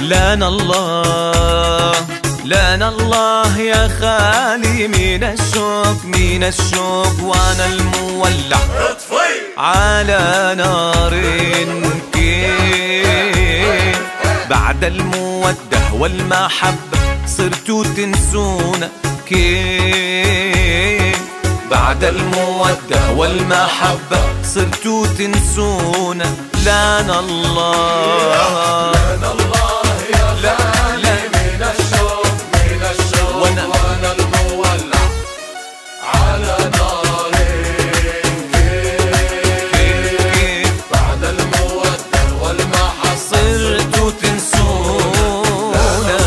لنا الله لنا الله يا خالي من الشوق من الشوق، وانا المولع اطفي على نار كيف بعد المودة والمحبة صرتوا تنسونا كيف بعد المودة والمحبة صرتوا تنسونا. لنا الله لنا الله يا خالي من الشوق من الشوق، وانا المولع على نار كيف بعد المودة والمحبة صرتوا تنسونا.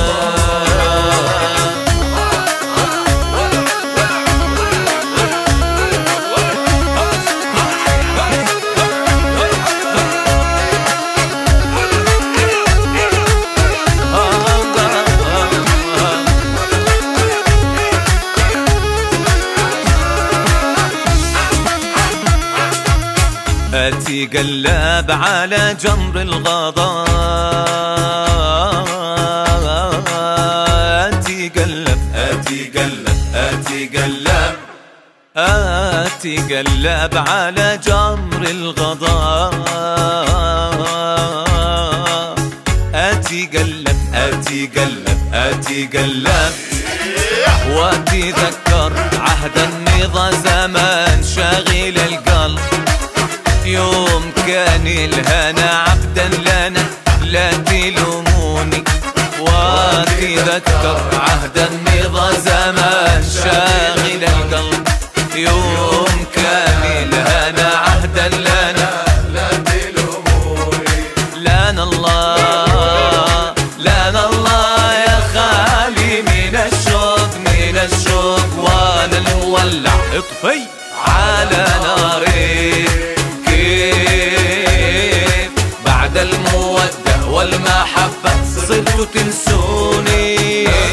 آتي قلاب على جمر الغضا، آتي قلب آتي قلب آتي قلب آتي قلاب على جمر الغضا، آتي قلب آتي قلب آتي قلب واتي ذكر عهد النضا زمان شاغل القلب. يوم كان الهنا عبدا لنا لا تلوموني، واتذكر عهد النضا زمان شاغل القلب. يوم كان الهنا عهدا لنا لا تلوموني. لنا الله لنا الله يا خالي من الشوق من الشوق، وانا المولع اطفي على ناري كيف بعد المودة والمحبة صرتوا تنسوني.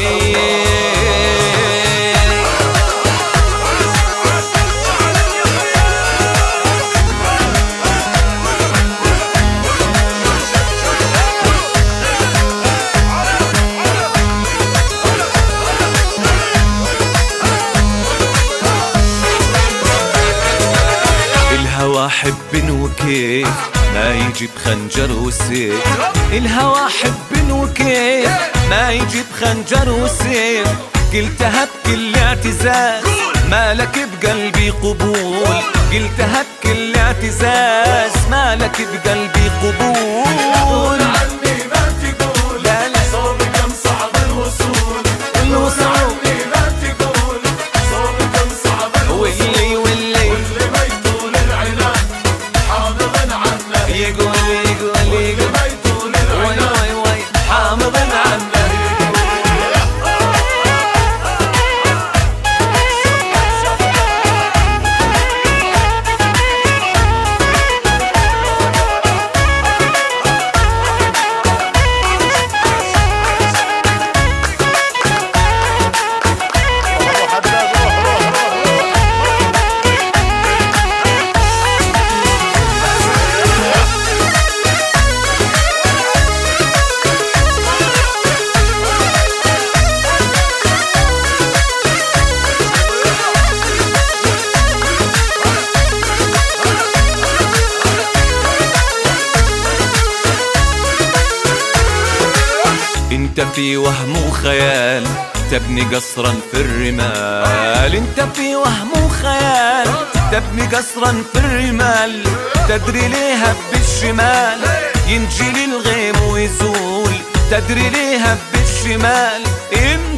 الهوى حب وكيف ما يجي بخنجر وسيف، الهوى حب وكيف ما يجي بخنجر وسيف. قلتها بكل اعتزاز مالك بقلبي قبول، قلتها بكل اعتزاز مالك بقلبي قبول. عني ما تقول لا لا صوبي كم صعب الوصول، الوصول عني ما تقول صوبي كم صعب الوصول. واللي واللي ما يطول العنان حافظ عنه، يقول واللي ما يطول وي العنان وي وي حافظ عنه. انت في وهم وخيال تبني قصرا في الرمال، انت في وهم وخيال تبني قصرا في الرمال. تدري ليها بالشمال ينجلي الغيم ويزول، تدري ليها بالشمال